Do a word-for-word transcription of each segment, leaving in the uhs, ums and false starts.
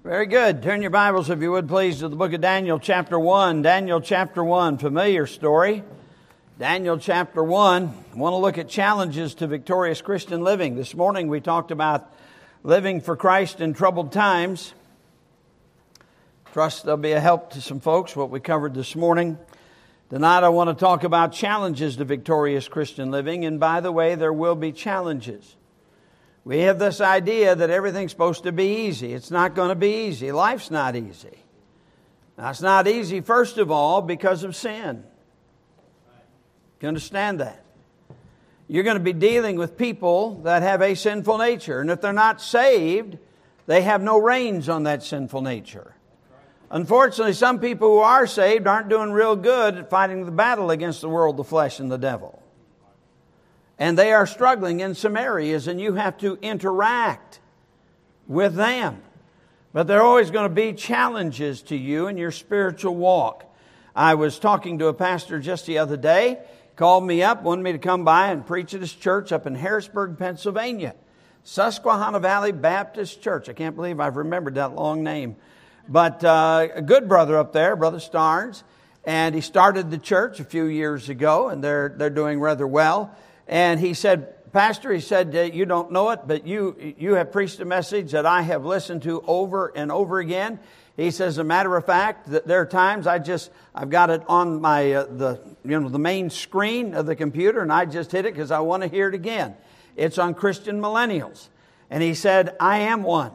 Very good. Turn your Bibles, if you would, please, to the book of Daniel, chapter one. Daniel, chapter one, familiar story. Daniel, chapter one. I want to look at challenges to victorious Christian living. This morning we talked about living for Christ in troubled times. Trust there'll be a help to some folks, what we covered this morning. Tonight I want to talk about challenges to victorious Christian living. And by the way, there will be challenges. We have this idea that everything's supposed to be easy. It's not going to be easy. Life's not easy. Now, it's not easy, first of all, because of sin. You understand that? You're going to be dealing with people that have a sinful nature. And if they're not saved, they have no reins on that sinful nature. Unfortunately, some people who are saved aren't doing real good at fighting the battle against the world, the flesh, and the devil. And they are struggling in some areas, and you have to interact with them. But there are always going to be challenges to you in your spiritual walk. I was talking to a pastor just the other day. He called me up, wanted me to come by and preach at his church up in Harrisburg, Pennsylvania. Susquehanna Valley Baptist Church. I can't believe I've remembered that long name. But uh, a good brother up there, Brother Starnes. And he started the church a few years ago, and they're they're doing rather well. And he said, Pastor, he said, you don't know it, but you you have preached a message that I have listened to over and over again. He says, as a matter of fact, that there are times I just, I've got it on my, uh, the you know, the main screen of the computer, and I just hit it because I want to hear it again. It's on Christian millennials. And he said, I am one.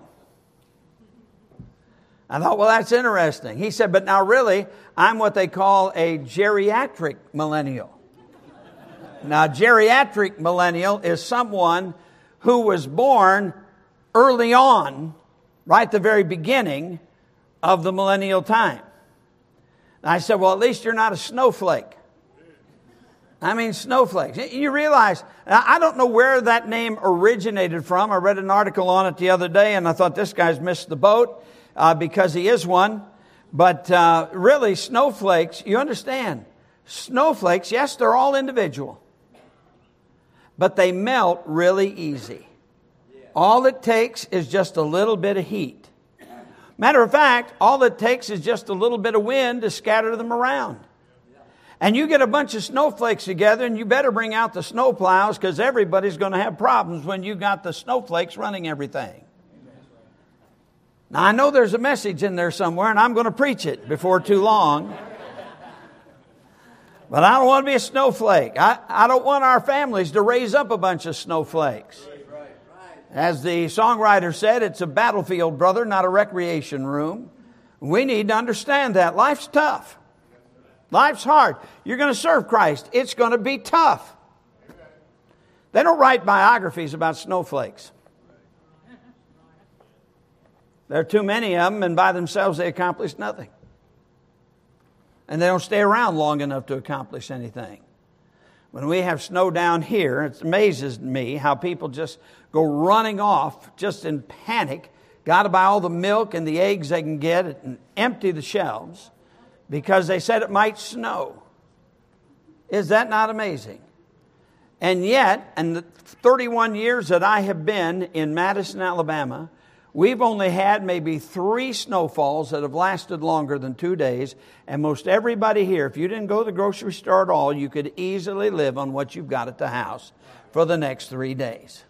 I thought, well, that's interesting. He said, but now really, I'm what they call a geriatric millennial. Now, geriatric millennial is someone who was born early on, right at the very beginning of the millennial time. And I said, well, at least you're not a snowflake. I mean, snowflakes. You realize, I don't know where that name originated from. I read an article on it the other day, and I thought this guy's missed the boat uh, because he is one. But uh, really, snowflakes, you understand, snowflakes, yes, they're all individual. But they melt really easy. All it takes is just a little bit of heat. Matter of fact, all it takes is just a little bit of wind to scatter them around. And you get a bunch of snowflakes together, and you better bring out the snow plows, because everybody's going to have problems when you got the snowflakes running everything. Now, I know there's a message in there somewhere, and I'm going to preach it before too long. But I don't want to be a snowflake. I, I don't want our families to raise up a bunch of snowflakes. As the songwriter said, it's a battlefield, brother, not a recreation room. We need to understand that. Life's tough. Life's hard. You're going to serve Christ. It's going to be tough. They don't write biographies about snowflakes. There are too many of them, and by themselves they accomplish nothing. And they don't stay around long enough to accomplish anything. When we have snow down here, it amazes me how people just go running off just in panic. Got to buy all the milk and the eggs they can get and empty the shelves because they said it might snow. Is that not amazing? And yet, in the thirty-one years that I have been in Madison, Alabama, we've only had maybe three snowfalls that have lasted longer than two days. And most everybody here, if you didn't go to the grocery store at all, you could easily live on what you've got at the house for the next three days.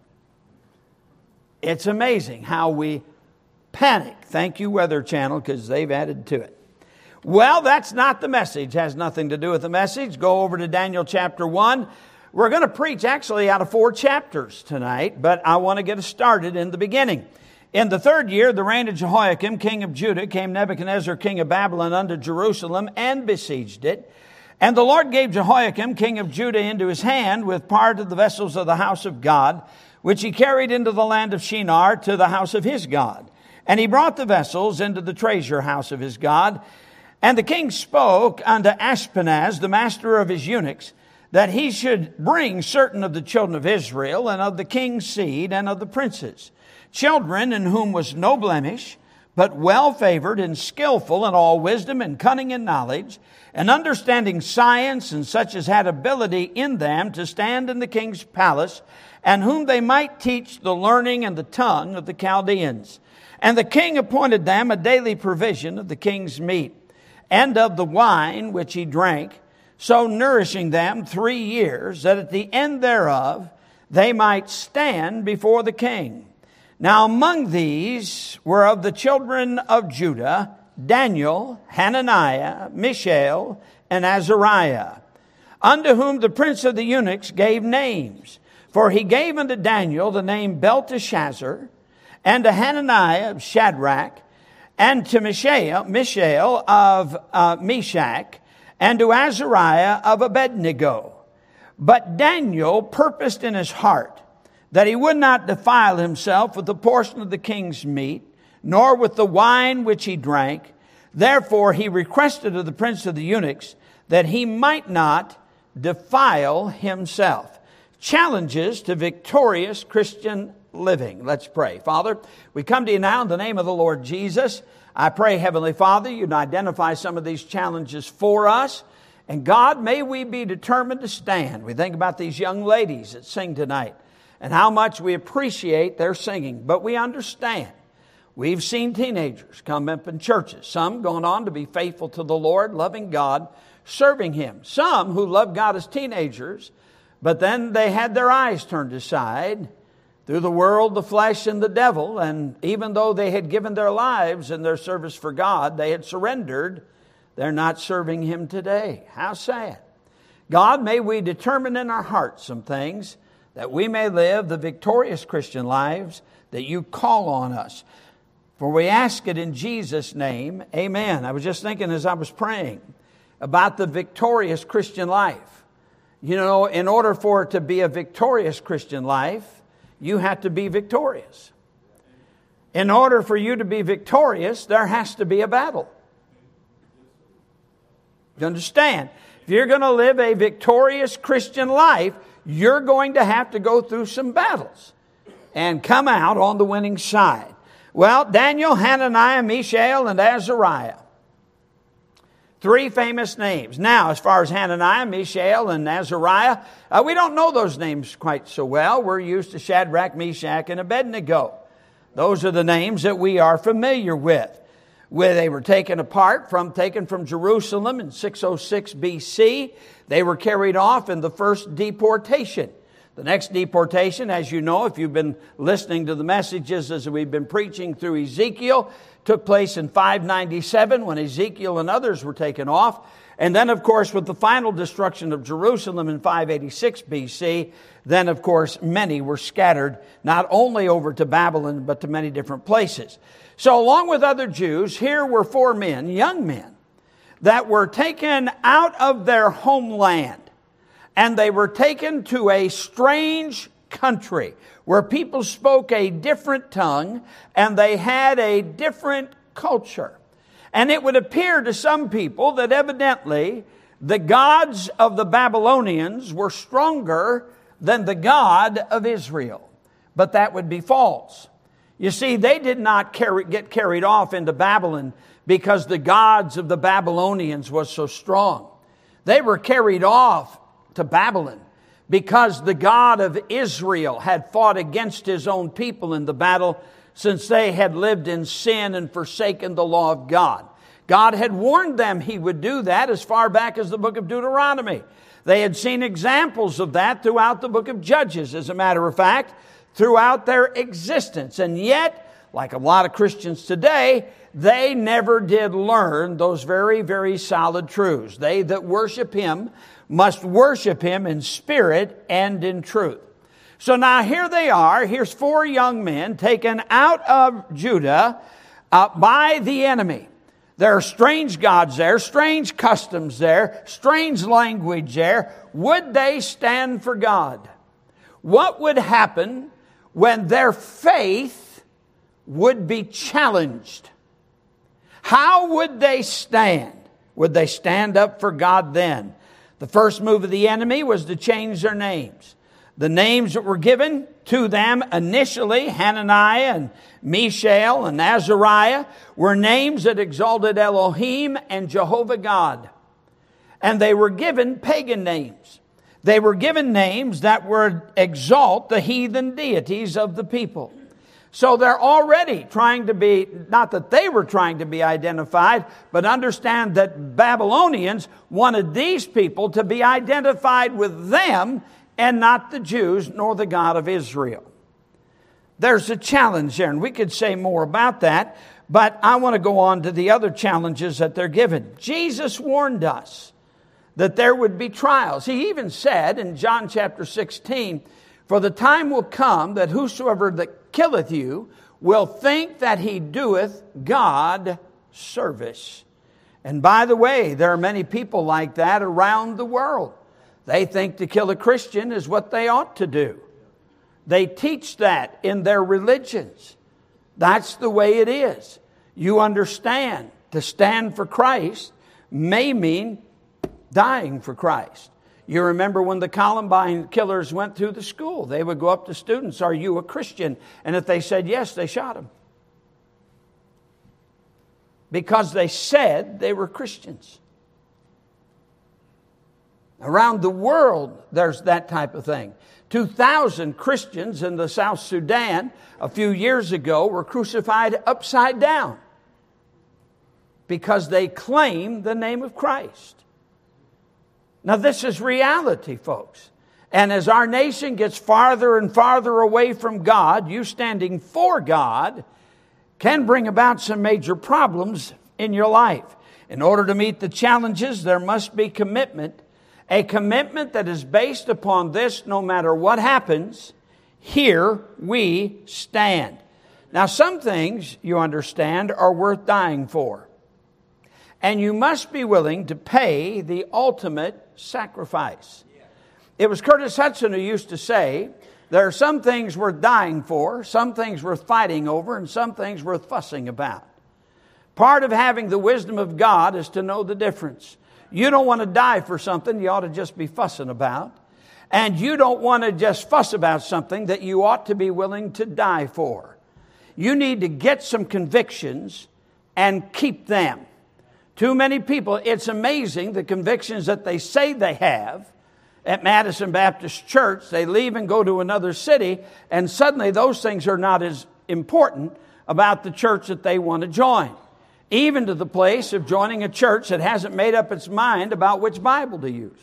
It's amazing how we panic. Thank you, Weather Channel, because they've added to it. Well, that's not the message. It has nothing to do with the message. Go over to Daniel chapter one. We're going to preach actually out of four chapters tonight, but I want to get us started in the beginning. In the third year, the reign of Jehoiakim, king of Judah, came Nebuchadnezzar, king of Babylon, unto Jerusalem, and besieged it. And the Lord gave Jehoiakim, king of Judah, into his hand, with part of the vessels of the house of God, which he carried into the land of Shinar, to the house of his God. And he brought the vessels into the treasure house of his God. And the king spoke unto Ashpenaz, the master of his eunuchs, that he should bring certain of the children of Israel, and of the king's seed, and of the princes, children in whom was no blemish, but well favored and skillful in all wisdom and cunning and knowledge, and understanding science, and such as had ability in them to stand in the king's palace, and whom they might teach the learning and the tongue of the Chaldeans. And the king appointed them a daily provision of the king's meat, and of the wine which he drank, so nourishing them three years, that at the end thereof they might stand before the king. Now among these were of the children of Judah, Daniel, Hananiah, Mishael, and Azariah, unto whom the prince of the eunuchs gave names. For he gave unto Daniel the name Belteshazzar, and to Hananiah of Shadrach, and to Mishael, Mishael of uh, Meshach, and to Azariah of Abednego. But Daniel purposed in his heart that he would not defile himself with the portion of the king's meat, nor with the wine which he drank. Therefore he requested of the prince of the eunuchs that he might not defile himself. Challenges to victorious Christian living. Let's pray. Father, we come to you now in the name of the Lord Jesus. I pray, Heavenly Father, you'd identify some of these challenges for us. And God, may we be determined to stand. We think about these young ladies that sing tonight and how much we appreciate their singing. But we understand. We've seen teenagers come up in churches. Some going on to be faithful to the Lord, loving God, serving Him. Some who loved God as teenagers, but then they had their eyes turned aside through the world, the flesh, and the devil. And even though they had given their lives in their service for God, they had surrendered, they're not serving Him today. How sad. God, may we determine in our hearts some things that we may live the victorious Christian lives that you call on us. For we ask it in Jesus' name, amen. I was just thinking as I was praying about the victorious Christian life. You know, in order for it to be a victorious Christian life, you have to be victorious. In order for you to be victorious, there has to be a battle. You understand? If you're going to live a victorious Christian life, you're going to have to go through some battles and come out on the winning side. Well, Daniel, Hananiah, Mishael, and Azariah. Three famous names. Now, as far as Hananiah, Mishael, and Azariah, uh, we don't know those names quite so well. We're used to Shadrach, Meshach, and Abednego. Those are the names that we are familiar with. Where they were taken apart from, taken from Jerusalem in six oh six B C. They were carried off in the first deportation. The next deportation, as you know, if you've been listening to the messages as we've been preaching through Ezekiel, took place in five ninety-seven when Ezekiel and others were taken off. And then, of course, with the final destruction of Jerusalem in five eighty-six B C, then, of course, many were scattered, not only over to Babylon, but to many different places. So along with other Jews, here were four men, young men, that were taken out of their homeland. And they were taken to a strange country where people spoke a different tongue and they had a different culture. And it would appear to some people that evidently the gods of the Babylonians were stronger than the God of Israel. But that would be false. You see, they did not carry, get carried off into Babylon because the gods of the Babylonians was so strong. They were carried off to Babylon because the God of Israel had fought against His own people in the battle, since they had lived in sin and forsaken the law of God. God had warned them He would do that as far back as the book of Deuteronomy. They had seen examples of that throughout the book of Judges, as a matter of fact, throughout their existence. And yet, like a lot of Christians today, they never did learn those very, very solid truths. They that worship Him must worship Him in spirit and in truth. So now here they are. Here's four young men taken out of Judah uh, by the enemy. There are strange gods there, strange customs there, strange language there. Would they stand for God? What would happen when their faith would be challenged? How would they stand? Would they stand up for God then? The first move of the enemy was to change their names. The names that were given to them initially, Hananiah and Mishael and Azariah, were names that exalted Elohim and Jehovah God. And they were given pagan names. They were given names that would exalt the heathen deities of the people. So they're already trying to be, not that they were trying to be identified, but understand that Babylonians wanted these people to be identified with them and not the Jews nor the God of Israel. There's a challenge there, and we could say more about that, but I want to go on to the other challenges that they're given. Jesus warned us that there would be trials. He even said in John chapter sixteen, "For the time will come that whosoever that killeth you will think that he doeth God service." And by the way, there are many people like that around the world. They think to kill a Christian is what they ought to do. They teach that in their religions. That's the way it is. You understand, to stand for Christ may mean dying for Christ. You remember when the Columbine killers went through the school, they would go up to students, "Are you a Christian?" And if they said yes, they shot them. Because they said they were Christians. Around the world, there's that type of thing. two thousand Christians in the South Sudan a few years ago were crucified upside down because they claim the name of Christ. Now, this is reality, folks. And as our nation gets farther and farther away from God, you standing for God can bring about some major problems in your life. In order to meet the challenges, there must be commitment. A commitment that is based upon this: no matter what happens, here we stand. Now, some things, you understand, are worth dying for. And you must be willing to pay the ultimate sacrifice. It was Curtis Hudson who used to say, there are some things worth dying for, some things worth fighting over, and some things worth fussing about. Part of having the wisdom of God is to know the difference. You don't want to die for something you ought to just be fussing about. And you don't want to just fuss about something that you ought to be willing to die for. You need to get some convictions and keep them. Too many people, it's amazing the convictions that they say they have at Madison Baptist Church. They leave and go to another city, and suddenly those things are not as important about the church that they want to join. Even to the place of joining a church that hasn't made up its mind about which Bible to use.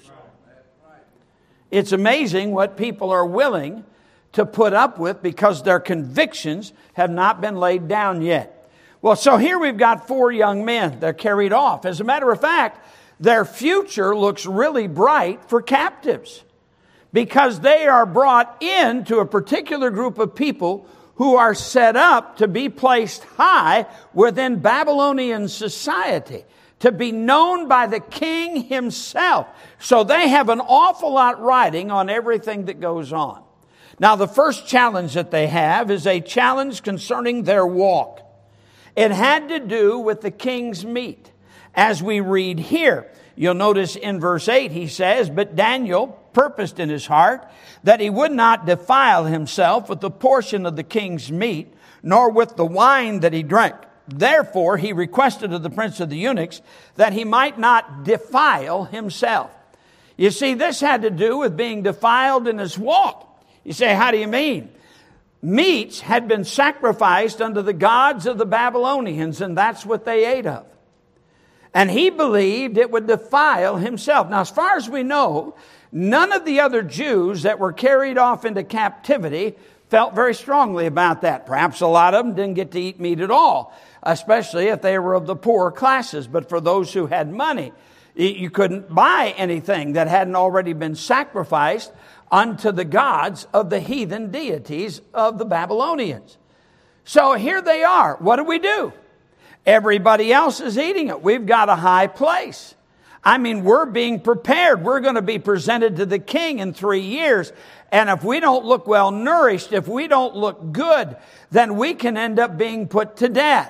It's amazing what people are willing to put up with because their convictions have not been laid down yet. Well, so here we've got four young men. They're carried off. As a matter of fact, their future looks really bright for captives because they are brought into a particular group of people who are set up to be placed high within Babylonian society, to be known by the king himself. So they have an awful lot riding on everything that goes on. Now, the first challenge that they have is a challenge concerning their walk. It had to do with the king's meat. As we read here, you'll notice in verse eight, he says, "But Daniel purposed in his heart that he would not defile himself with the portion of the king's meat, nor with the wine that he drank. Therefore he requested of the prince of the eunuchs that he might not defile himself." You see, this had to do with being defiled in his walk. You say, how do you mean? Meats had been sacrificed unto the gods of the Babylonians, and that's what they ate of. And he believed it would defile himself. Now, as far as we know, none of the other Jews that were carried off into captivity felt very strongly about that. Perhaps a lot of them didn't get to eat meat at all, especially if they were of the poorer classes. But for those who had money, you couldn't buy anything that hadn't already been sacrificed unto the gods of the heathen deities of the Babylonians. So here they are. What do we do? Everybody else is eating it. We've got a high place. I mean, we're being prepared. We're going to be presented to the king in three years. And if we don't look well nourished, if we don't look good, then we can end up being put to death.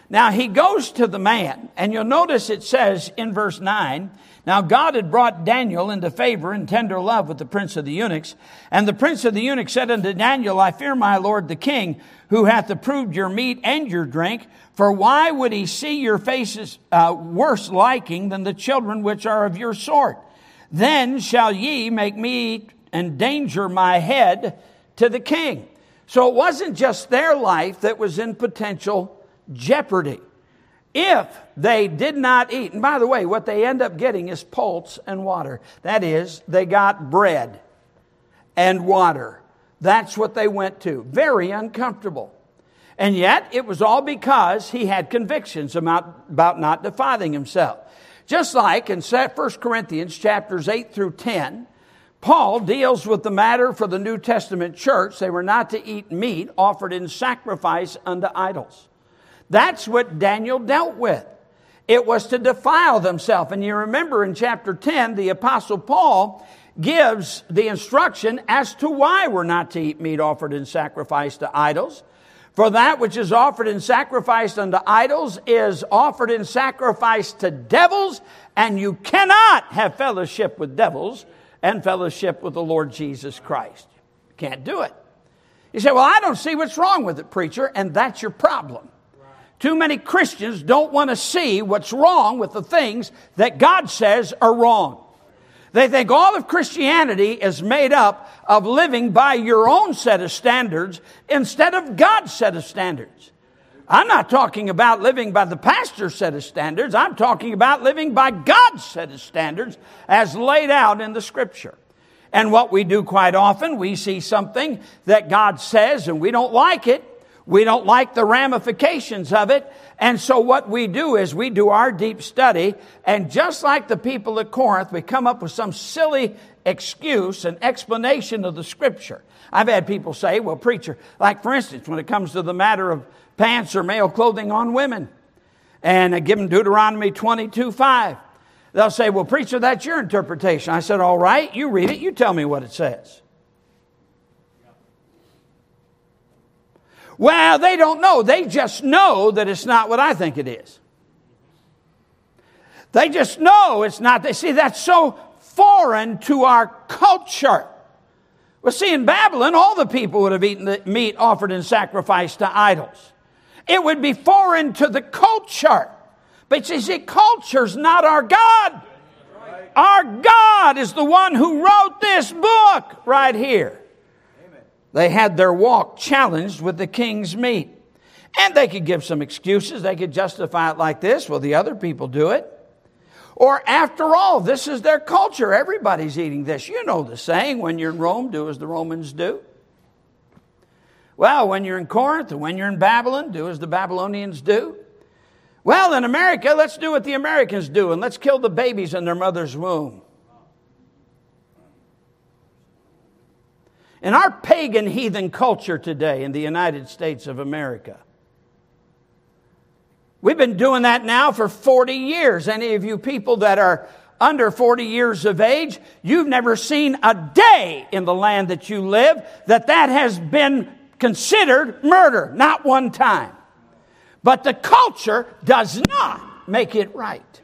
Now he goes to the man, and you'll notice it says in verse nine, now God had brought Daniel into favor and tender love with the prince of the eunuchs. And the prince of the eunuchs said unto Daniel, I fear my lord the king, who hath approved your meat and your drink. For why would he see your faces uh, worse liking than the children which are of your sort? Then shall ye make me endanger my head to the king. So it wasn't just their life that was in potential jeopardy. If they did not eat, and by the way, what they end up getting is pulse and water. That is, they got bread and water. That's what they went to. Very uncomfortable. And yet, it was all because he had convictions about, about not defiling himself. Just like in First Corinthians chapters eight through ten, Paul deals with the matter for the New Testament church. They were not to eat meat offered in sacrifice unto idols. That's what Daniel dealt with. It was to defile themselves. And you remember in chapter ten, the Apostle Paul gives the instruction as to why we're not to eat meat offered in sacrifice to idols. For that which is offered in sacrifice unto idols is offered in sacrifice to devils, and you cannot have fellowship with devils and fellowship with the Lord Jesus Christ. You can't do it. You say, well, I don't see what's wrong with it, preacher, and that's your problem. Too many Christians don't want to see what's wrong with the things that God says are wrong. They think all of Christianity is made up of living by your own set of standards instead of God's set of standards. I'm not talking about living by the pastor's set of standards. I'm talking about living by God's set of standards as laid out in the Scripture. And what we do quite often, we see something that God says and we don't like it. We don't like the ramifications of it. And so what we do is we do our deep study. And just like the people at Corinth, we come up with some silly excuse and explanation of the Scripture. I've had people say, well, preacher, like for instance, when it comes to the matter of pants or male clothing on women, and I give them Deuteronomy twenty-two five. They'll say, well, preacher, that's your interpretation. I said, all right, you read it. You tell me what it says. Well, they don't know. They just know that it's not what I think it is. They just know it's not. They see, that's so foreign to our culture. Well, see, in Babylon, all the people would have eaten the meat offered in sacrifice to idols. It would be foreign to the culture. But you see, culture's not our God. Our God is the one who wrote this book right here. They had their walk challenged with the king's meat. And they could give some excuses. They could justify it like this. Well, the other people do it. Or after all, this is their culture. Everybody's eating this. You know the saying, when you're in Rome, do as the Romans do. Well, when you're in Corinth and when you're in Babylon, do as the Babylonians do. Well, in America, let's do what the Americans do and let's kill the babies in their mother's womb. In our pagan heathen culture today in the United States of America, we've been doing that now for forty years. Any of you people that are under forty years of age, you've never seen a day in the land that you live that that has been considered murder. Not one time. But the culture does not make it right.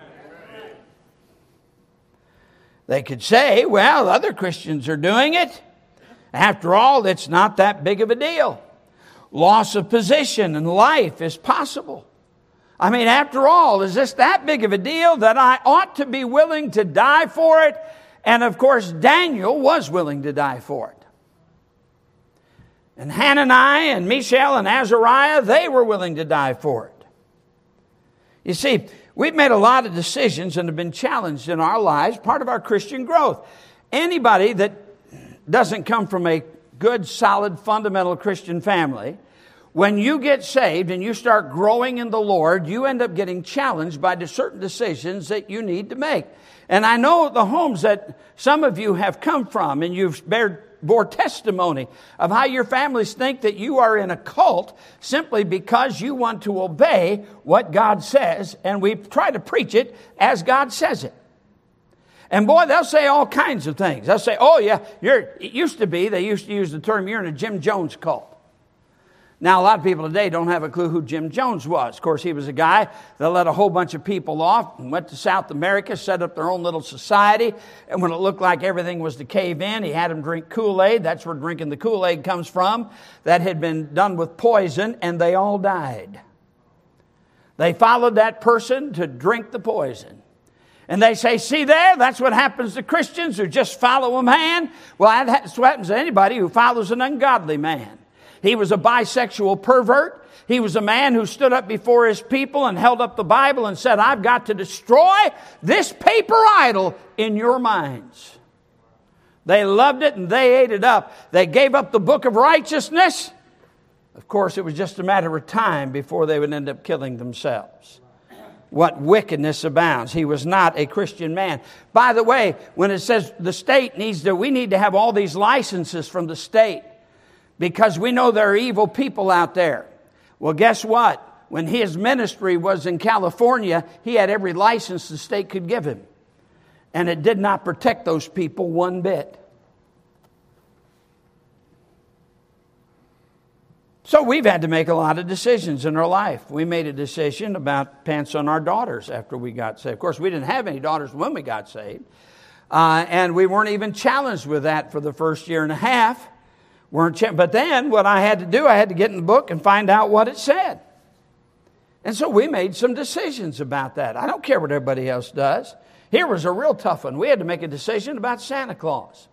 They could say, well, other Christians are doing it. After all, it's not that big of a deal. Loss of position and life is possible. I mean, after all, is this that big of a deal that I ought to be willing to die for it? And of course, Daniel was willing to die for it. And Hananiah and Mishael and Azariah, they were willing to die for it. You see, we've made a lot of decisions and have been challenged in our lives, part of our Christian growth. Anybody that doesn't come from a good, solid, fundamental Christian family, when you get saved and you start growing in the Lord, you end up getting challenged by certain decisions that you need to make. And I know the homes that some of you have come from, and you've bared, bore testimony of how your families think that you are in a cult simply because you want to obey what God says, and we try to preach it as God says it. And boy, they'll say all kinds of things. They'll say, oh yeah, you're, it used to be, they used to use the term, you're in a Jim Jones cult. Now, a lot of people today don't have a clue who Jim Jones was. Of course, he was a guy that let a whole bunch of people off and went to South America, set up their own little society. And when it looked like everything was to cave in, he had them drink Kool-Aid. That's where drinking the Kool-Aid comes from. That had been done with poison, and they all died. They followed that person to drink the poison. And they say, see there, that's what happens to Christians who just follow a man. Well, that's what happens to anybody who follows an ungodly man. He was a bisexual pervert. He was a man who stood up before his people and held up the Bible and said, I've got to destroy this paper idol in your minds. They loved it and they ate it up. They gave up the book of righteousness. Of course, it was just a matter of time before they would end up killing themselves. What wickedness abounds. He was not a Christian man. By the way, when it says the state needs to, we need to have all these licenses from the state, because we know there are evil people out there. Well, guess what? When his ministry was in California, he had every license the state could give him. And it did not protect those people one bit. So we've had to make a lot of decisions in our life. We made a decision about pants on our daughters after we got saved. Of course, we didn't have any daughters when we got saved. Uh, and we weren't even challenged with that for the first year and a half. Weren't ch- but then what I had to do, I had to get in the book and find out what it said. And so we made some decisions about that. I don't care what everybody else does. Here was a real tough one. We had to make a decision about Santa Claus.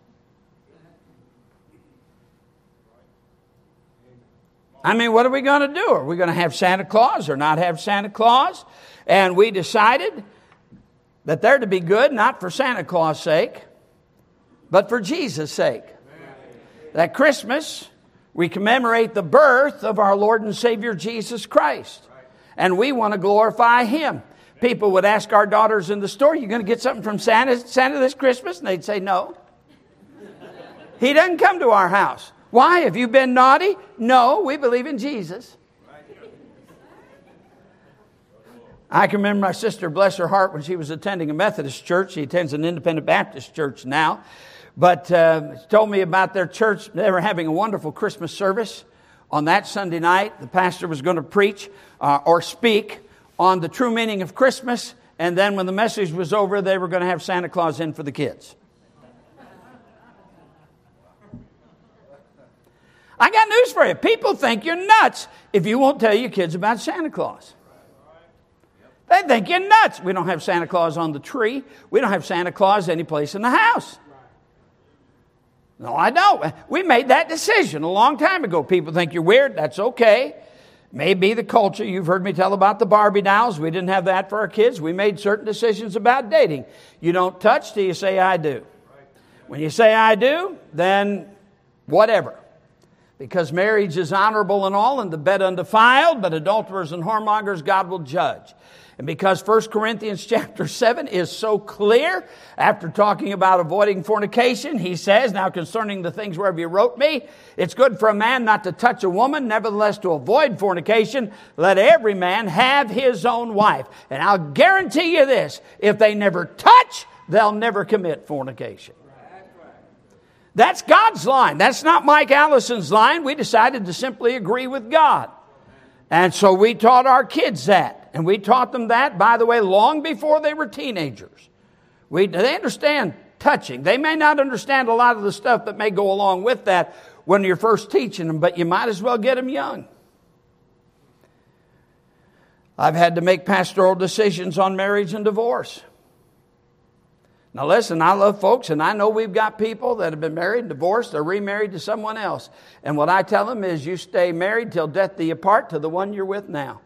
I mean, what are we going to do? Are we going to have Santa Claus or not have Santa Claus? And we decided that they're to be good, not for Santa Claus' sake, but for Jesus' sake. That Christmas, we commemorate the birth of our Lord and Savior Jesus Christ. And we want to glorify Him. People would ask our daughters in the store, you going to get something from Santa, Santa this Christmas? And they'd say, no. He doesn't come to our house. Why? Have you been naughty? No, we believe in Jesus. I can remember my sister, bless her heart, when she was attending a Methodist church. She attends an Independent Baptist church now. But uh, she told me about their church. They were having a wonderful Christmas service. On that Sunday night, the pastor was going to preach uh, or speak on the true meaning of Christmas. And then when the message was over, they were going to have Santa Claus in for the kids. I got news for you. People think you're nuts if you won't tell your kids about Santa Claus. They think you're nuts. We don't have Santa Claus on the tree. We don't have Santa Claus any place in the house. No, I don't. We made that decision a long time ago. People think you're weird. That's okay. Maybe the culture. You've heard me tell about the Barbie dolls. We didn't have that for our kids. We made certain decisions about dating. You don't touch till you say I do. When you say I do, then whatever. Because marriage is honorable and all, and the bed undefiled, but adulterers and whoremongers God will judge. And because First Corinthians chapter seven is so clear, after talking about avoiding fornication, he says, now concerning the things whereof you wrote me, it's good for a man not to touch a woman, nevertheless to avoid fornication, let every man have his own wife. And I'll guarantee you this, if they never touch, they'll never commit fornication. That's God's line. That's not Mike Allison's line. We decided to simply agree with God. And so we taught our kids that. And we taught them that, by the way, long before they were teenagers. We, they understand touching. They may not understand a lot of the stuff that may go along with that when you're first teaching them, but you might as well get them young. I've had to make pastoral decisions on marriage and divorce. Now listen, I love folks, and I know we've got people that have been married and divorced or remarried to someone else. And what I tell them is you stay married till death do you part to the one you're with now.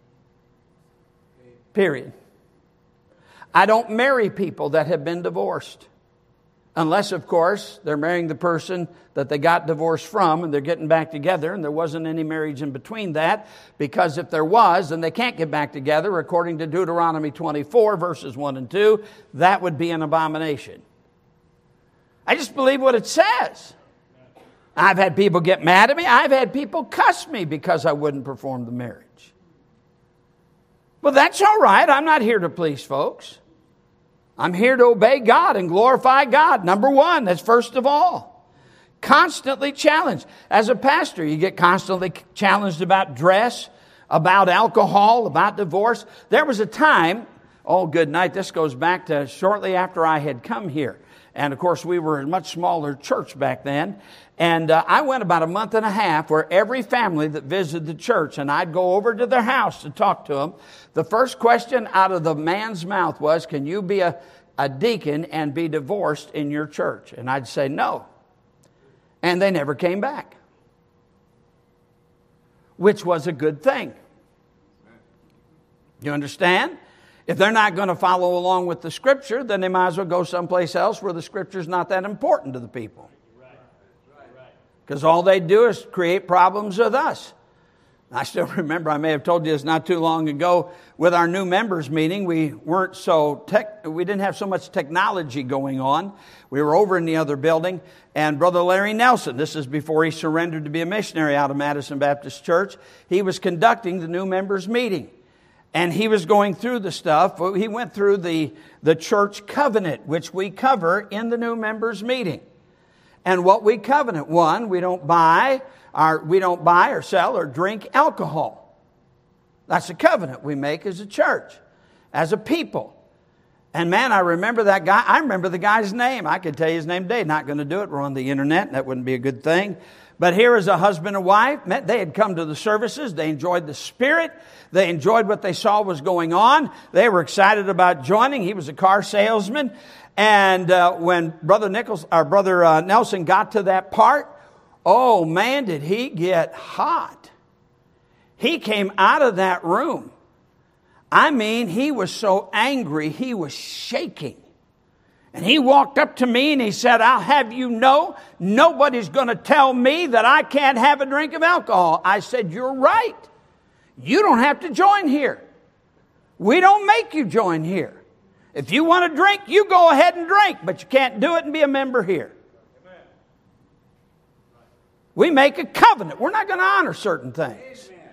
Period. I don't marry people that have been divorced. Unless, of course, they're marrying the person that they got divorced from and they're getting back together and there wasn't any marriage in between that. Because if there was, then they can't get back together. According to Deuteronomy twenty-four, verses one and two, that would be an abomination. I just believe what it says. I've had people get mad at me. I've had people cuss me because I wouldn't perform the marriage. Well, that's all right. I'm not here to please folks. I'm here to obey God and glorify God. Number one, that's first of all. Constantly challenged. As a pastor, you get constantly challenged about dress, about alcohol, about divorce. There was a time, oh, good night, this goes back to shortly after I had come here. And, of course, we were a much smaller church back then. And uh, I went about a month and a half where every family that visited the church, and I'd go over to their house to talk to them, the first question out of the man's mouth was, can you be a, a deacon and be divorced in your church? And I'd say no. And they never came back, which was a good thing. You understand? If they're not going to follow along with the Scripture, then they might as well go someplace else where the Scripture's not that important to the people. Because all they do is create problems with us. I still remember, I may have told you this not too long ago, with our new members meeting, we weren't so tech, we didn't have so much technology going on. We were over in the other building, and Brother Larry Nelson, this is before he surrendered to be a missionary out of Madison Baptist Church, he was conducting the new members meeting. And he was going through the stuff. He went through the, the church covenant, which we cover in the new members meeting. And what we covenant, one, we don't buy our, we don't buy or sell or drink alcohol. That's a covenant we make as a church, as a people. And man, I remember that guy. I remember the guy's name. I could tell you his name today. Not going to do it. We're on the internet. That wouldn't be a good thing. But here is a husband and wife. They had come to the services. They enjoyed the Spirit. They enjoyed what they saw was going on. They were excited about joining. He was a car salesman. And uh, when Brother Nichols, or Brother uh, Nelson got to that part, oh man, did he get hot. He came out of that room. I mean, he was so angry, he was shaking. And he walked up to me and he said, I'll have you know, nobody's going to tell me that I can't have a drink of alcohol. I said, you're right. You don't have to join here. We don't make you join here. If you want to drink, you go ahead and drink, but you can't do it and be a member here. Amen. We make a covenant. We're not going to honor certain things. Amen.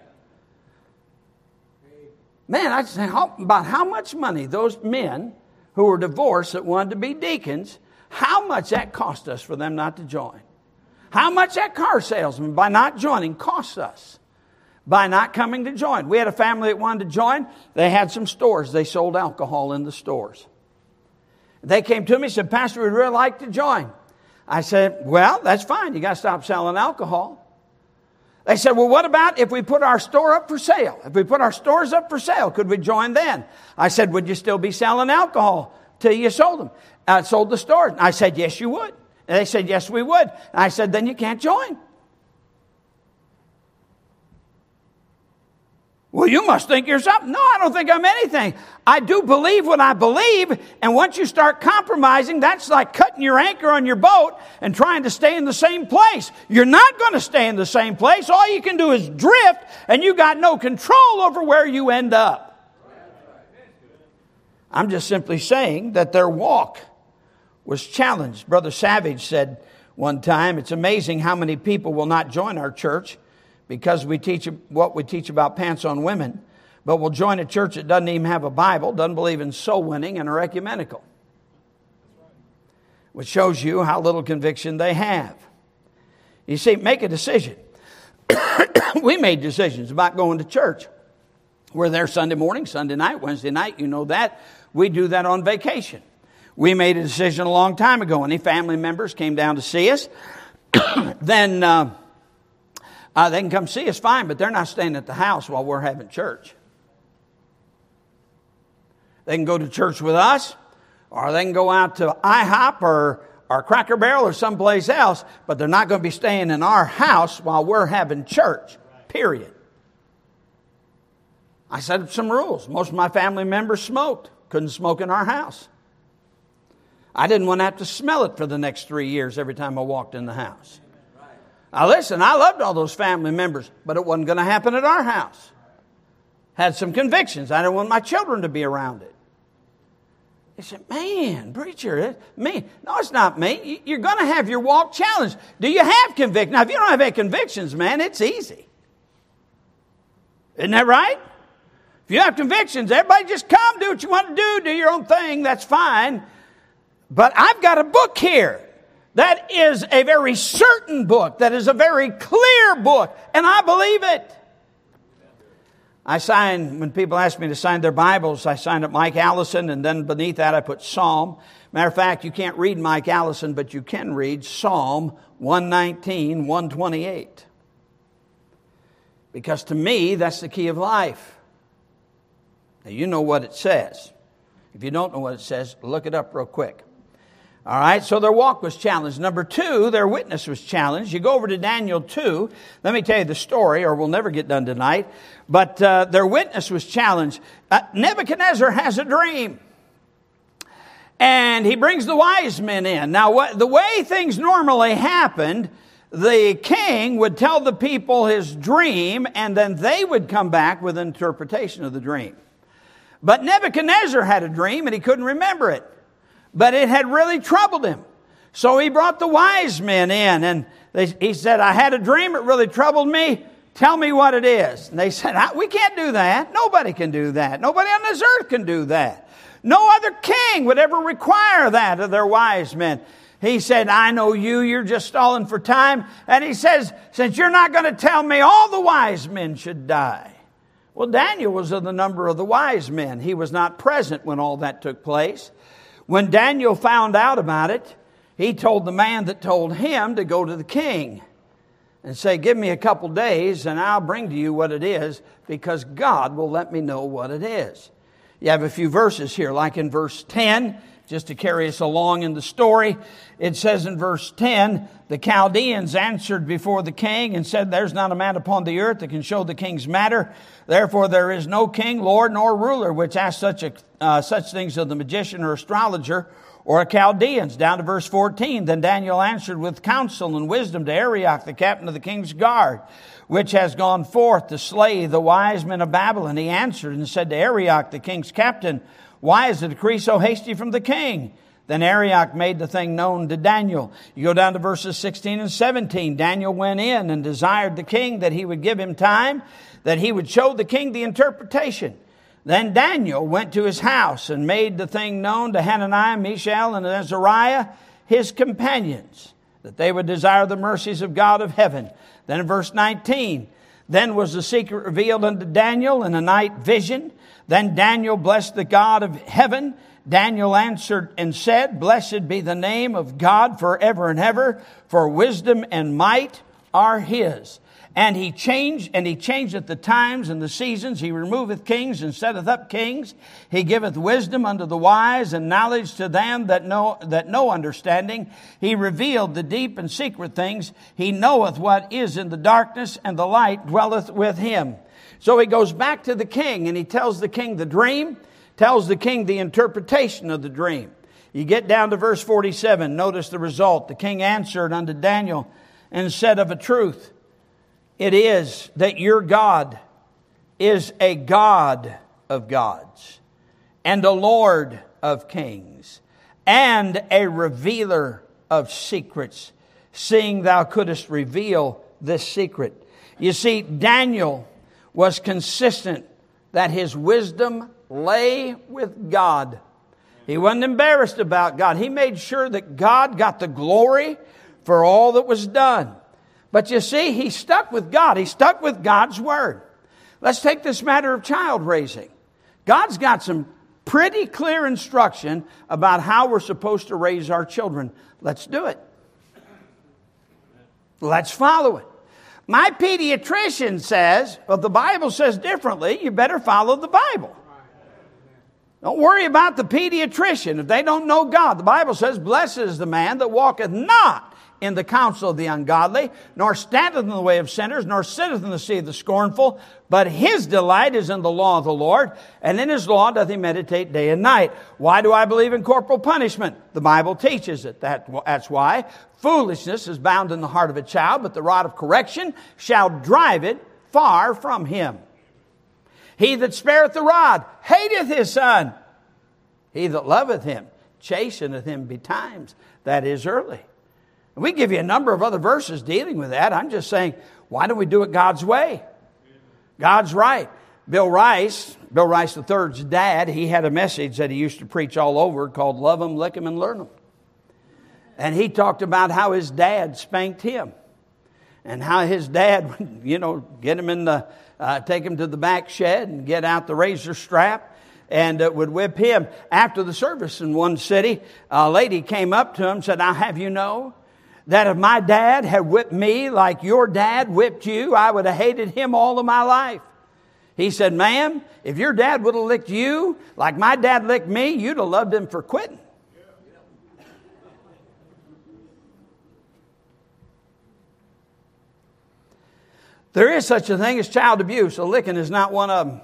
Man, I say about how much money those men who were divorced that wanted to be deacons, how much that cost us for them not to join. How much that car salesman, by not joining, cost us by not coming to join. We had a family that wanted to join. They had some stores. They sold alcohol in the stores. They came to me and said, Pastor, we'd really like to join. I said, well, that's fine. You got to stop selling alcohol. They said, well, what about if we put our store up for sale? If we put our stores up for sale, could we join then? I said, would you still be selling alcohol till you sold them? I uh, sold the stores. I said, yes, you would. And they said, yes, we would. And I said, then you can't join. Well, you must think you're something. No, I don't think I'm anything. I do believe what I believe. And once you start compromising, that's like cutting your anchor on your boat and trying to stay in the same place. You're not going to stay in the same place. All you can do is drift, and you got no control over where you end up. I'm just simply saying that their walk was challenged. Brother Savage said one time, it's amazing how many people will not join our church because we teach what we teach about pants on women, but will join a church that doesn't even have a Bible, doesn't believe in soul winning, and are ecumenical. Which shows you how little conviction they have. You see, make a decision. We made decisions about going to church. We're there Sunday morning, Sunday night, Wednesday night. You know that. We do that on vacation. We made a decision a long time ago. Any family members came down to see us, then uh, uh, they can come see us, fine, but they're not staying at the house while we're having church. They can go to church with us, or they can go out to IHOP or, or Cracker Barrel or someplace else, but they're not going to be staying in our house while we're having church, period. I set up some rules. Most of my family members smoked. Couldn't smoke in our house. I didn't want to have to smell it for the next three years every time I walked in the house. Now listen, I loved all those family members, but it wasn't going to happen at our house. Had some convictions. I didn't want my children to be around it. They said, man, preacher, me. No, it's not me. You're going to have your walk challenged. Do you have convictions? Now, if you don't have any convictions, man, it's easy. Isn't that right? If you have convictions, everybody just come, do what you want to do, do your own thing, that's fine. But I've got a book here That is a very certain book. That is a very clear book. And I believe it. I sign, when people ask me to sign their Bibles, I sign up Mike Allison, and then beneath that I put Psalm. Matter of fact, you can't read Mike Allison, but you can read Psalm one nineteen, one twenty-eight. Because to me, that's the key of life. Now, you know what it says. If you don't know what it says, look it up real quick. All right, so their walk was challenged. Number two, their witness was challenged. You go over to Daniel two. Let me tell you the story, or we'll never get done tonight. But uh, their witness was challenged. Uh, Nebuchadnezzar has a dream. And he brings the wise men in. Now, what, the way things normally happened, the king would tell the people his dream, and then they would come back with an interpretation of the dream. But Nebuchadnezzar had a dream, and he couldn't remember it. But it had really troubled him. So he brought the wise men in, and they, he said, I had a dream, it really troubled me. Tell me what it is. And they said, we can't do that. Nobody can do that. Nobody on this earth can do that. No other king would ever require that of their wise men. He said, I know you, you're just stalling for time. And he says, since you're not going to tell me, all the wise men should die. Well, Daniel was of the number of the wise men. He was not present when all that took place. When Daniel found out about it, he told the man that told him to go to the king and say, give me a couple days and I'll bring to you what it is, because God will let me know what it is. You have a few verses here, like in verse ten, just to carry us along in the story. It says in verse ten, the Chaldeans answered before the king and said, there's not a man upon the earth that can show the king's matter. Therefore there is no king, lord, nor ruler which asks such a, uh, such things of the magician or astrologer or a Chaldeans. Down to verse fourteen, then Daniel answered with counsel and wisdom to Arioch, the captain of the king's guard, which has gone forth to slay the wise men of Babylon. He answered and said to Arioch, the king's captain, why is the decree so hasty from the king? Then Arioch made the thing known to Daniel. You go down to verses sixteen and seventeen. Daniel went in and desired the king that he would give him time, that he would show the king the interpretation. Then Daniel went to his house and made the thing known to Hananiah, Mishael, and Azariah, his companions, that they would desire the mercies of God of heaven. Then in verse nineteen, then was the secret revealed unto Daniel in a night vision. Then Daniel blessed the God of heaven. Daniel answered and said, blessed be the name of God forever and ever, for wisdom and might are his. And he changed, and he changeth the times and the seasons. He removeth kings and setteth up kings. He giveth wisdom unto the wise and knowledge to them that know, that know understanding. He revealed the deep and secret things. He knoweth what is in the darkness, and the light dwelleth with him. So he goes back to the king, and he tells the king the dream, tells the king the interpretation of the dream. You get down to verse forty-seven. Notice the result. The king answered unto Daniel and said, of a truth, it is that your God is a God of gods and a Lord of kings and a revealer of secrets, seeing thou couldest reveal this secret. You see, Daniel was consistent that his wisdom lay with God. He wasn't embarrassed about God. He made sure that God got the glory for all that was done. But you see, he stuck with God. He stuck with God's word. Let's take this matter of child raising. God's got some pretty clear instruction about how we're supposed to raise our children. Let's do it. Let's follow it. My pediatrician says, well, the Bible says differently. You better follow the Bible. Don't worry about the pediatrician. If they don't know God, the Bible says, blessed is the man that walketh not in the counsel of the ungodly, nor standeth in the way of sinners, nor sitteth in the seat of the scornful, but his delight is in the law of the Lord, and in his law doth he meditate day and night. Why do I believe in corporal punishment? The Bible teaches it. That, that's why. Foolishness is bound in the heart of a child, but the rod of correction shall drive it far from him. He that spareth the rod hateth his son. He that loveth him chasteneth him betimes, that is early. We give you a number of other verses dealing with that. I'm just saying, why don't we do it God's way? God's right. Bill Rice, Bill Rice the third's dad, he had a message that he used to preach all over called Love 'em, Lick 'em, and Learn 'em. And he talked about how his dad spanked him. And how his dad would, you know, get him in the, uh, take him to the back shed and get out the razor strap and uh, would whip him. After the service in one city, a lady came up to him and said, "I'll have you know that if my dad had whipped me like your dad whipped you, I would have hated him all of my life." He said, "Ma'am, if your dad would have licked you like my dad licked me, you'd have loved him for quitting." There is such a thing as child abuse. A licking is not one of them.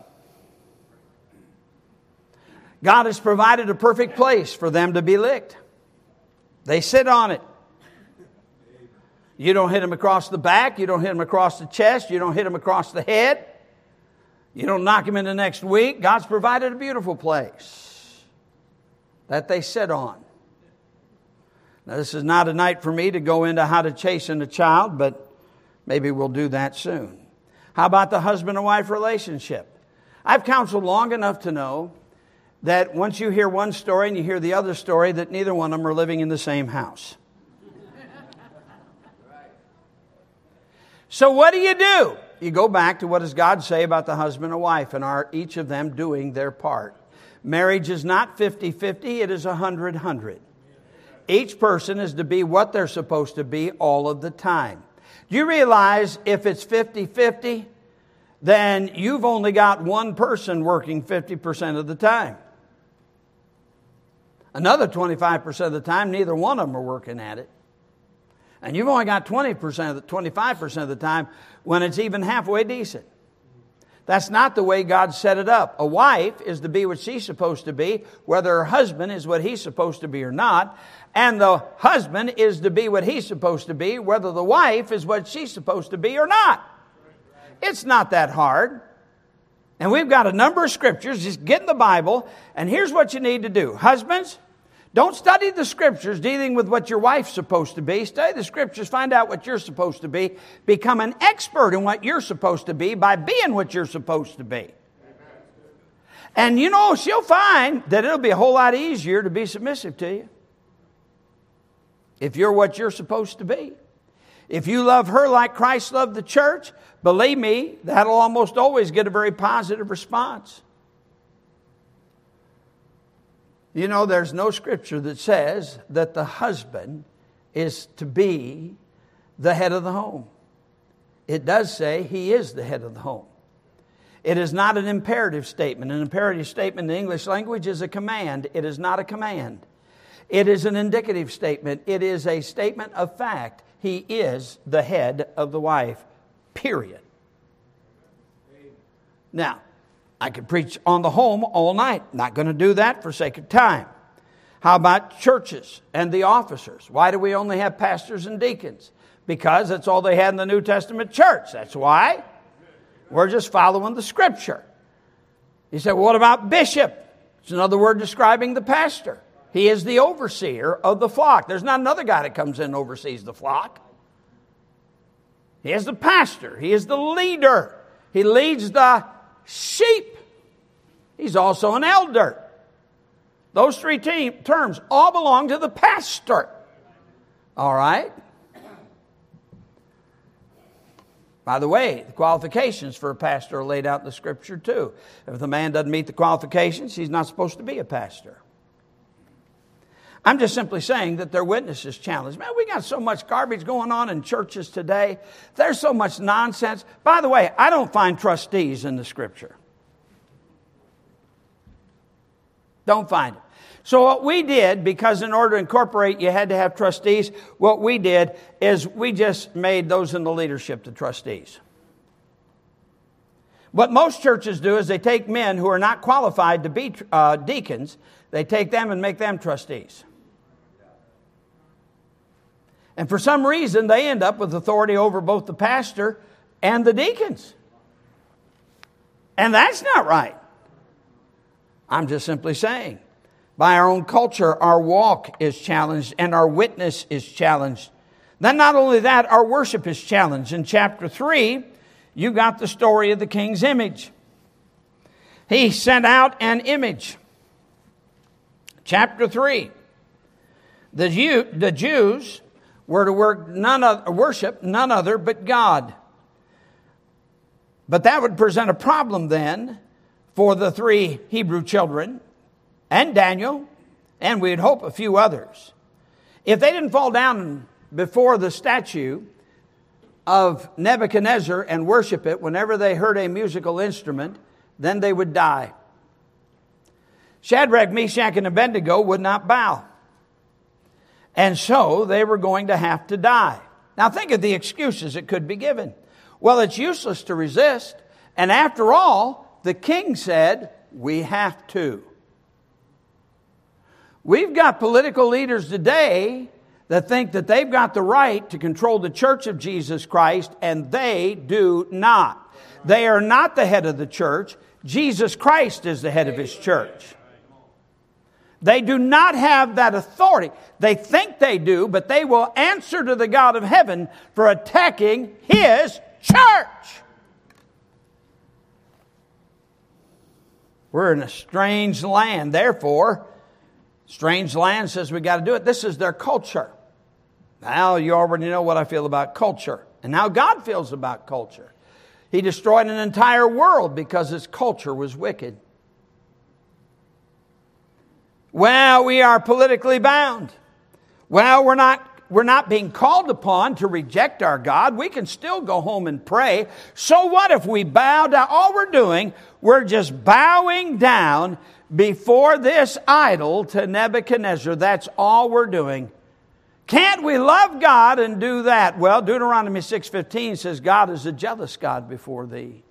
God has provided a perfect place for them to be licked. They sit on it. You don't hit them across the back. You don't hit them across the chest. You don't hit them across the head. You don't knock them in the next week. God's provided a beautiful place that they sit on. Now, this is not a night for me to go into how to chasten a child, but maybe we'll do that soon. How about the husband and wife relationship? I've counseled long enough to know that once you hear one story and you hear the other story, that neither one of them are living in the same house. So what do you do? You go back to what does God say about the husband and wife, and are each of them doing their part? Marriage is not fifty-fifty, it is one hundred hundred. Each person is to be what they're supposed to be all of the time. Do you realize if it's fifty-fifty, then you've only got one person working fifty percent of the time. Another twenty-five percent of the time, neither one of them are working at it. And you've only got twenty percent of the, twenty-five percent of the time when it's even halfway decent. That's not the way God set it up. A wife is to be what she's supposed to be, whether her husband is what he's supposed to be or not. And the husband is to be what he's supposed to be, whether the wife is what she's supposed to be or not. It's not that hard. And we've got a number of scriptures. Just get in the Bible. And here's what you need to do. Husbands, don't study the scriptures dealing with what your wife's supposed to be. Study the scriptures. Find out what you're supposed to be. Become an expert in what you're supposed to be by being what you're supposed to be. And you know, she'll find that it'll be a whole lot easier to be submissive to you if you're what you're supposed to be. If you love her like Christ loved the church, believe me, that'll almost always get a very positive response. You know, there's no scripture that says that the husband is to be the head of the home. It does say he is the head of the home. It is not an imperative statement. An imperative statement in the English language is a command. It is not a command. It is an indicative statement. It is a statement of fact. He is the head of the wife, period. Now, I could preach on the home all night. Not going to do that for sake of time. How about churches and the officers? Why do we only have pastors and deacons? Because that's all they had in the New Testament church. That's why. We're just following the scripture. You say, well, what about bishop? It's another word describing the pastor. He is the overseer of the flock. There's not another guy that comes in and oversees the flock. He is the pastor. He is the leader. He leads the sheep. He's also an elder. Those three te- terms all belong to the pastor. All right? By the way, the qualifications for a pastor are laid out in the scripture too. If the man doesn't meet the qualifications, he's not supposed to be a pastor. I'm just simply saying that their witness is challenged. Man, we got so much garbage going on in churches today. There's so much nonsense. By the way, I don't find trustees in the scripture. Don't find it. So what we did, because in order to incorporate you had to have trustees, what we did is we just made those in the leadership the trustees. What most churches do is they take men who are not qualified to be uh, deacons, they take them and make them trustees. And for some reason, they end up with authority over both the pastor and the deacons. And that's not right. I'm just simply saying, by our own culture, our walk is challenged and our witness is challenged. Then not only that, our worship is challenged. In chapter three, you got the story of the king's image. He sent out an image. Chapter three. The, Jew, the Jews were to work none other, worship none other but God. But that would present a problem then for the three Hebrew children and Daniel, and we'd hope a few others. If they didn't fall down before the statue of Nebuchadnezzar and worship it whenever they heard a musical instrument, then they would die. Shadrach, Meshach, and Abednego would not bow. And so they were going to have to die. Now think of the excuses that could be given. Well, it's useless to resist. And after all, the king said, we have to. We've got political leaders today that think that they've got the right to control the church of Jesus Christ, and they do not. They are not the head of the church. Jesus Christ is the head of His church. They do not have that authority. They think they do, but they will answer to the God of heaven for attacking His church. We're in a strange land. Therefore, strange land says we got to do it. This is their culture. Now, you already know what I feel about culture and how God feels about culture. He destroyed an entire world because its culture was wicked. Well, we are politically bound. Well, we're not we're not being called upon to reject our God. We can still go home and pray. So what if we bow down? All we're doing, we're just bowing down before this idol to Nebuchadnezzar. That's all we're doing. Can't we love God and do that? Well, Deuteronomy six fifteen says God is a jealous God before thee.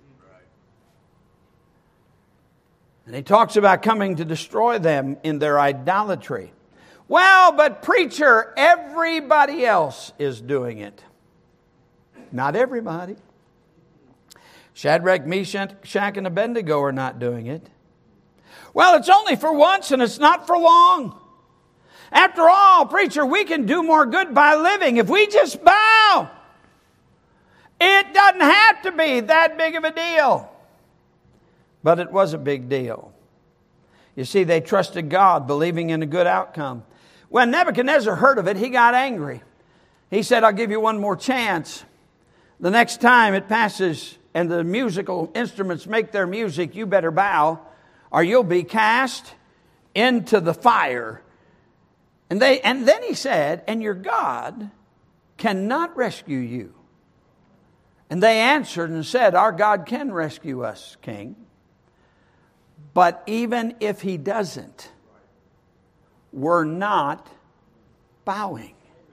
And He talks about coming to destroy them in their idolatry. Well, but preacher, everybody else is doing it. Not everybody. Shadrach, Meshach, and Abednego are not doing it. Well, it's only for once and it's not for long. After all, preacher, we can do more good by living if we just bow. It doesn't have to be that big of a deal. But it was a big deal. You see, they trusted God, believing in a good outcome. When Nebuchadnezzar heard of it, he got angry. He said, I'll give you one more chance. The next time it passes and the musical instruments make their music, you better bow, or you'll be cast into the fire. And they, and then he said, and your God cannot rescue you. And they answered and said, our God can rescue us, King. But even if He doesn't, we're not bowing.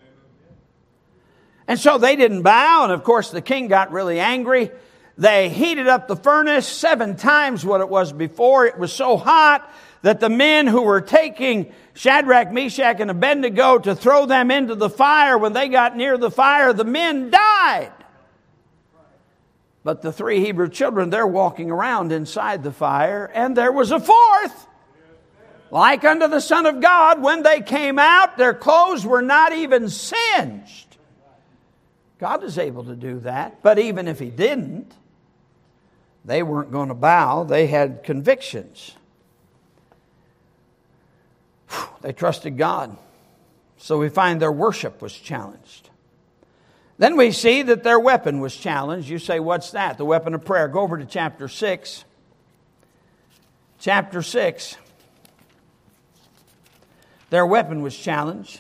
And so they didn't bow. And of course, the king got really angry. They heated up the furnace seven times what it was before. It was so hot that the men who were taking Shadrach, Meshach, and Abednego to throw them into the fire, when they got near the fire, the men died. But the three Hebrew children, they're walking around inside the fire, and there was a fourth. Like unto the Son of God, when they came out, their clothes were not even singed. God is able to do that, but even if He didn't, they weren't going to bow. They had convictions. They trusted God. So we find their worship was challenged. Then we see that their weapon was challenged. You say, what's that? The weapon of prayer. Go over to chapter six. Chapter six. Their weapon was challenged.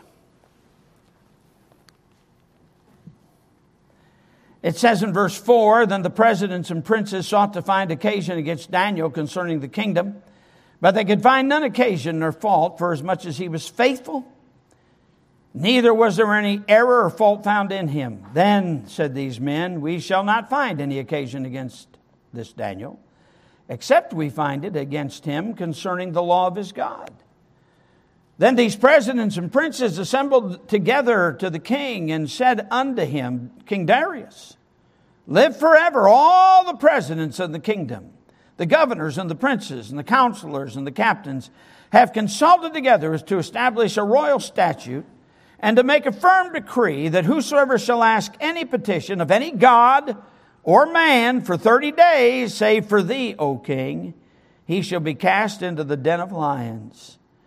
It says in verse four, then the presidents and princes sought to find occasion against Daniel concerning the kingdom, but they could find none occasion nor fault, for as much as he was faithful, neither was there any error or fault found in him. Then said these men, we shall not find any occasion against this Daniel, except we find it against him concerning the law of his God. Then these presidents and princes assembled together to the king and said unto him, King Darius, live forever. All the presidents of the kingdom, the governors and the princes and the counselors and the captains have consulted together as to establish a royal statute and to make a firm decree that whosoever shall ask any petition of any god or man for thirty days, save for thee, O king, he shall be cast into the den of lions.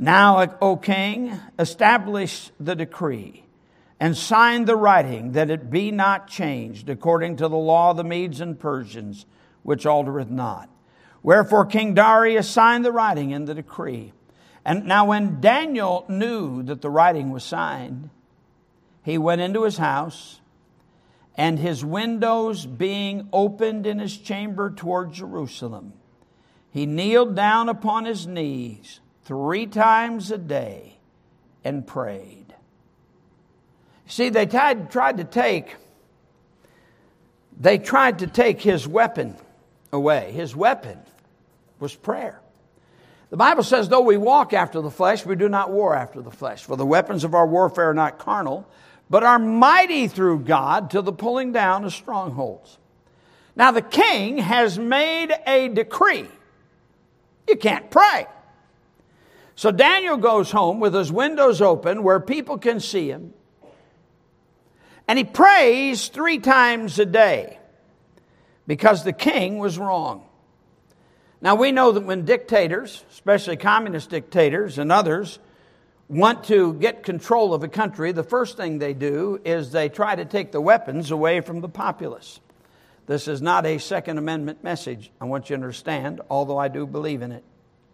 Now, O king, establish the decree and sign the writing, that it be not changed, according to the law of the Medes and Persians, which altereth not. Wherefore King Darius signed the writing and the decree. And now when Daniel knew that the writing was signed, he went into his house, and his windows being opened in his chamber toward Jerusalem, he kneeled down upon his knees three times a day and prayed. See, they tried, tried to take, they tried to take his weapon away. His weapon was prayer. The Bible says, though we walk after the flesh, we do not war after the flesh. For the weapons of our warfare are not carnal, but are mighty through God to the pulling down of strongholds. Now the king has made a decree. You can't pray. So Daniel goes home with his windows open where people can see him. And he prays three times a day because the king was wrong. Now we know that when dictators, especially communist dictators and others, want to get control of a country, the first thing they do is they try to take the weapons away from the populace. This is not a Second Amendment message, I want you to understand, although I do believe in it.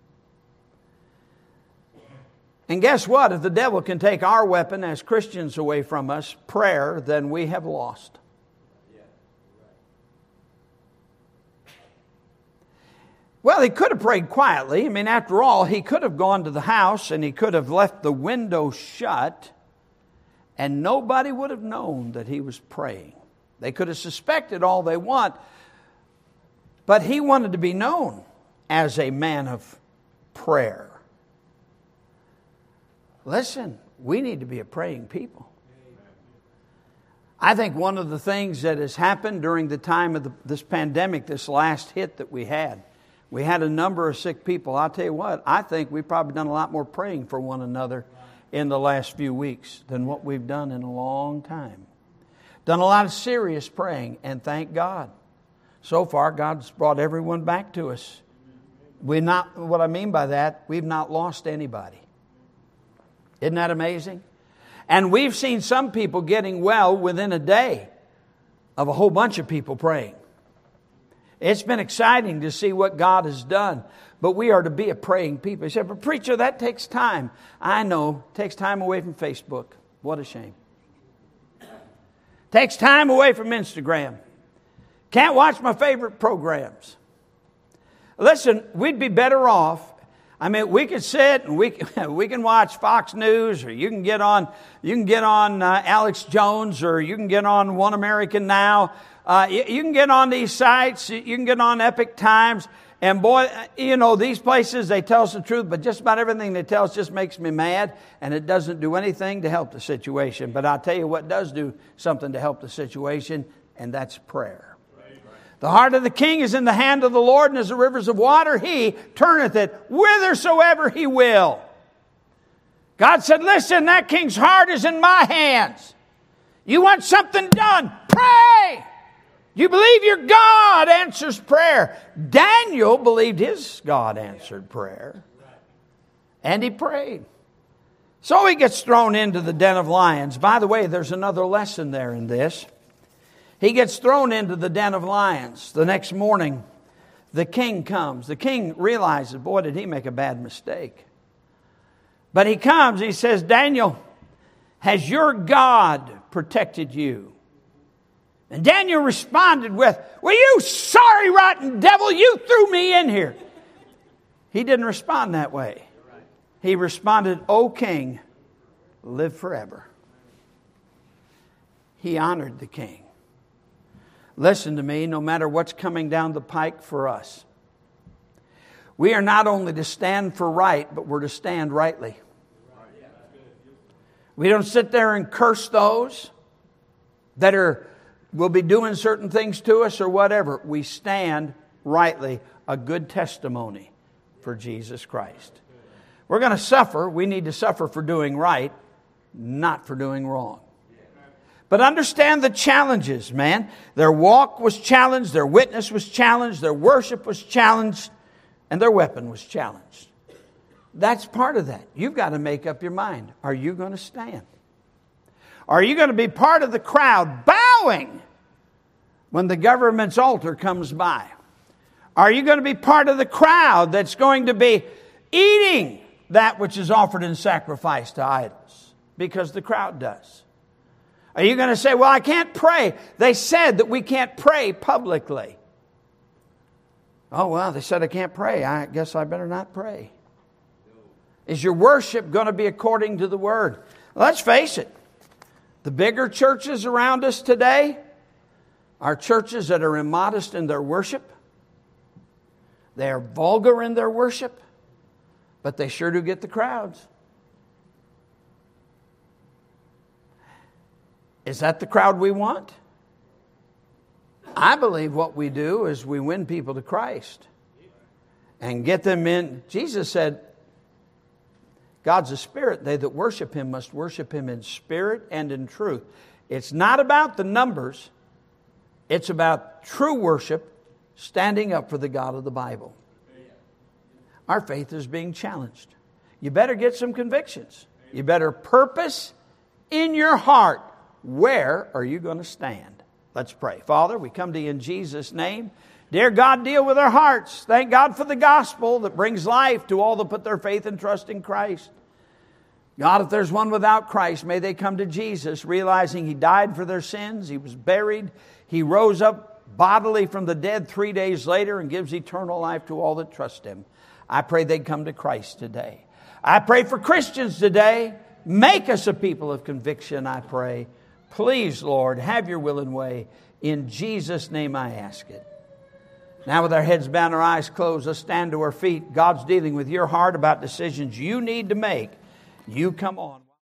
And guess what? If the devil can take our weapon as Christians away from us, prayer, then we have lost. Well, he could have prayed quietly. I mean, after all, he could have gone to the house and he could have left the window shut and nobody would have known that he was praying. They could have suspected all they want, but he wanted to be known as a man of prayer. Listen, we need to be a praying people. I think one of the things that has happened during the time of the, this pandemic, this last hit that we had, we had a number of sick people. I'll tell you what, I think we've probably done a lot more praying for one another in the last few weeks than what we've done in a long time. Done a lot of serious praying, and thank God. So far, God's brought everyone back to us. We're not, what I mean by that, we've not lost anybody. Isn't that amazing? And we've seen some people getting well within a day of a whole bunch of people praying. It's been exciting to see what God has done. But we are to be a praying people. He said, but preacher, that takes time. I know. It takes time away from Facebook. What a shame. Takes time away from Instagram. Can't watch my favorite programs. Listen, we'd be better off. I mean, we could sit and we we can watch Fox News, or you can get on you can get on uh, Alex Jones, or you can get on One American Now. Uh, you, you can get on these sites. You can get on Epic Times. And boy, you know, these places, they tell us the truth, but just about everything they tell us just makes me mad, and it doesn't do anything to help the situation. But I'll tell you what does do something to help the situation, and that's prayer. The heart of the king is in the hand of the Lord, and as the rivers of water, he turneth it whithersoever he will. God said, listen, that king's heart is in my hands. You want something done? Pray! You believe your God answers prayer. Daniel believed his God answered prayer. And he prayed. So he gets thrown into the den of lions. By the way, there's another lesson there in this. He gets thrown into the den of lions. The next morning, the king comes. The king realizes, boy, did he make a bad mistake. But he comes and he says, Daniel, has your God protected you? And Daniel responded with, well, you sorry rotten devil, you threw me in here. He didn't respond that way. He responded, O king, live forever. He honored the king. Listen to me, no matter what's coming down the pike for us, we are not only to stand for right, but we're to stand rightly. We don't sit there and curse those that are will be doing certain things to us or whatever. We stand rightly, a good testimony for Jesus Christ. We're going to suffer. We need to suffer for doing right, not for doing wrong. But understand the challenges, man. Their walk was challenged, their witness was challenged, their worship was challenged, and their weapon was challenged. That's part of that. You've got to make up your mind. Are you going to stand? Are you going to be part of the crowd bowing when the government's altar comes by? Are you going to be part of the crowd that's going to be eating that which is offered in sacrifice to idols? Because the crowd does. Are you going to say, well, I can't pray? They said that we can't pray publicly. Oh, well, they said I can't pray. I guess I better not pray. Is your worship going to be according to the Word? Let's face it. The bigger churches around us today are churches that are immodest in their worship. They are vulgar in their worship. But they sure do get the crowds. Is that the crowd we want? I believe what we do is we win people to Christ and get them in. Jesus said, God's a spirit. They that worship Him must worship Him in spirit and in truth. It's not about the numbers. It's about true worship, standing up for the God of the Bible. Our faith is being challenged. You better get some convictions. You better purpose in your heart, where are you going to stand? Let's pray. Father, we come to you in Jesus' name. Dear God, deal with our hearts. Thank God for the gospel that brings life to all that put their faith and trust in Christ. God, if there's one without Christ, may they come to Jesus, realizing He died for their sins. He was buried. He rose up bodily from the dead three days later and gives eternal life to all that trust Him. I pray they'd come to Christ today. I pray for Christians today. Make us a people of conviction, I pray. Please, Lord, have your will and way. In Jesus' name I ask it. Now with our heads bowed and our eyes closed, let's stand to our feet. God's dealing with your heart about decisions you need to make. You come on.